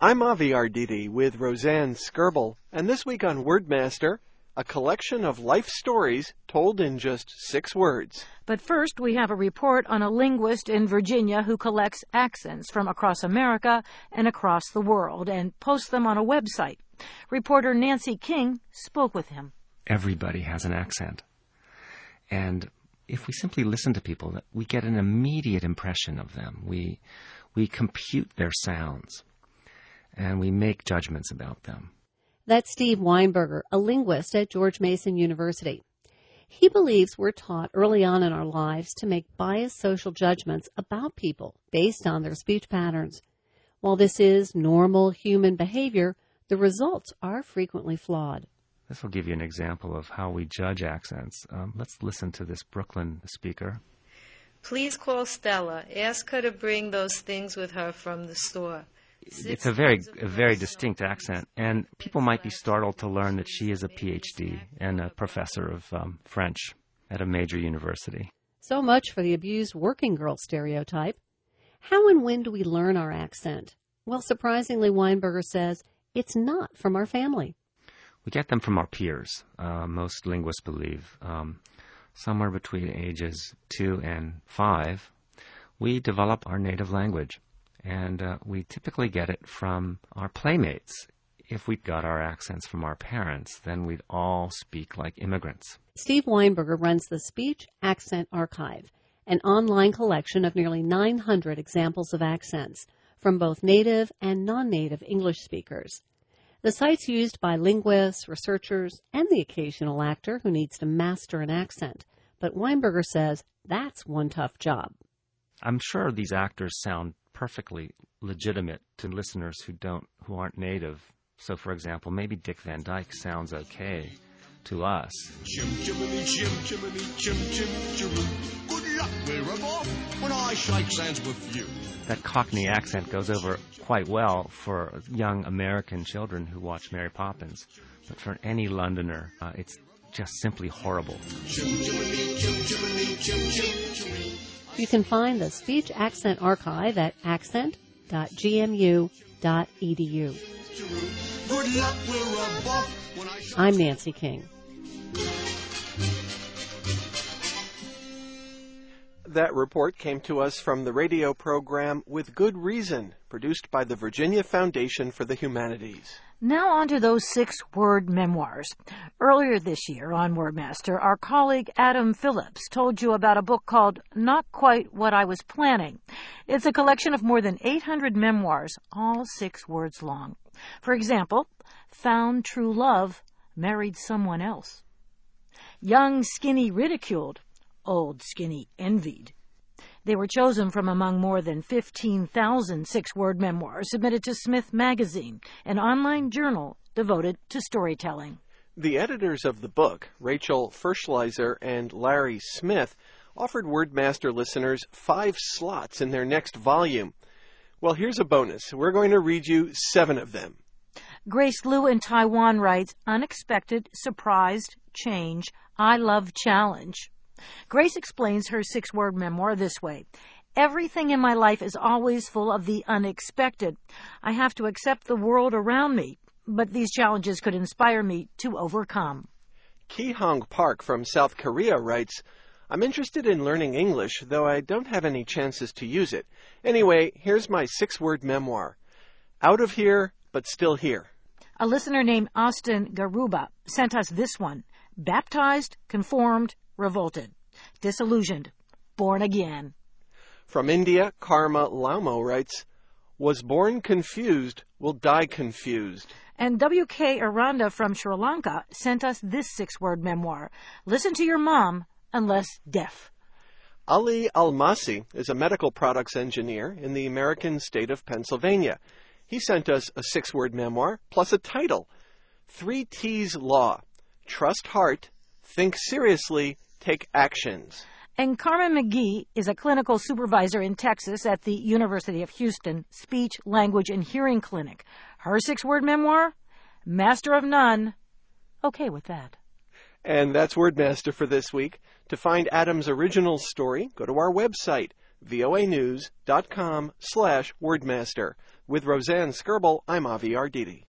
I'm Avi Arditi with Roseanne Skirble, and this week on Wordmaster, a collection of life stories told in just 6 words. But first, we have a report on a linguist in Virginia who collects accents from across America and across the world and posts them on a website. Reporter Nancy King spoke with him. Everybody has an accent. And if we simply listen to people, we get an immediate impression of them. We compute their sounds, and we make judgments about them. That's Steve Weinberger, a linguist at George Mason University. He believes we're taught early on in our lives to make biased social judgments about people based on their speech patterns. While this is normal human behavior, the results are frequently flawed. This will give you an example of how we judge accents. Let's listen to this Brooklyn speaker. Please call Stella. Ask her to bring those things with her from the store. It's a very distinct accent, and people might be startled to learn that she is a PhD and a professor of French at a major university. So much for the abused working girl stereotype. How and when do we learn our accent? Well, surprisingly, Weinberger says it's not from our family. We get them from our peers. Most linguists believe somewhere between ages 2 and 5, we develop our native language. And we typically get it from our playmates. If we got our accents from our parents, then we'd all speak like immigrants. Steve Weinberger runs the Speech Accent Archive, an online collection of nearly 900 examples of accents from both native and non-native English speakers. The site's used by linguists, researchers, and the occasional actor who needs to master an accent. But Weinberger says that's one tough job. I'm sure these actors sound perfectly legitimate to listeners who aren't native. So, for example, maybe Dick Van Dyke sounds okay to us. Chim, chimney, chim, chimney, chim, chim, chiroo. Good luck, we're off when I shake hands with you. That Cockney accent goes over quite well for young American children who watch Mary Poppins. But for any Londoner, it's just simply horrible. Chim, chimney, chim, chimney, chim, chim, chiroo. You can find the Speech Accent Archive at accent.gmu.edu. Good luck, we're off when I shake. I'm Nancy King. That report came to us from the radio program With Good Reason, produced by the Virginia Foundation for the Humanities. Now on to those 6-word memoirs. Earlier this year on Wordmaster, our colleague Adam Phillips told you about a book called Not Quite What I Was Planning. It's a collection of more than 800 memoirs, all 6 words long. For example, Found True Love, Married Someone Else. Young Skinny Ridiculed, Old Skinny Envied. They were chosen from among more than 15,000 6-word memoirs submitted to Smith Magazine, an online journal devoted to storytelling. The editors of the book, Rachel Ferschleiser and Larry Smith, offered Wordmaster listeners 5 slots in their next volume. Well, here's a bonus. We're going to read you 7 of them. Grace Liu in Taiwan writes, Unexpected, Surprised, Change, I Love Challenge. Grace explains her 6-word memoir this way. Everything in my life is always full of the unexpected. I have to accept the world around me, but these challenges could inspire me to overcome. Ki Hong Park from South Korea writes, I'm interested in learning English, though I don't have any chances to use it. Anyway, here's my 6-word memoir. Out of here, but still here. A listener named Austin Garuba sent us this one. Baptized, conformed, revolted, disillusioned, born again. From India, Karma Laumo writes, was born confused, will die confused. And W.K. Aranda from Sri Lanka sent us this 6-word memoir. Listen to your mom, unless deaf. Ali Almasi is a medical products engineer in the American state of Pennsylvania. He sent us a 6-word memoir, plus a title. 3 T's Law. Trust heart, think seriously, take actions. And Carmen McGee is a clinical supervisor in Texas at the University of Houston Speech, Language, and Hearing Clinic. Her 6-word memoir, Master of None. Okay with that. And that's Wordmaster for this week. To find Adam's original story, go to our website. voanews.com/wordmaster. With Roseanne Skirble, I'm Avi Arditi.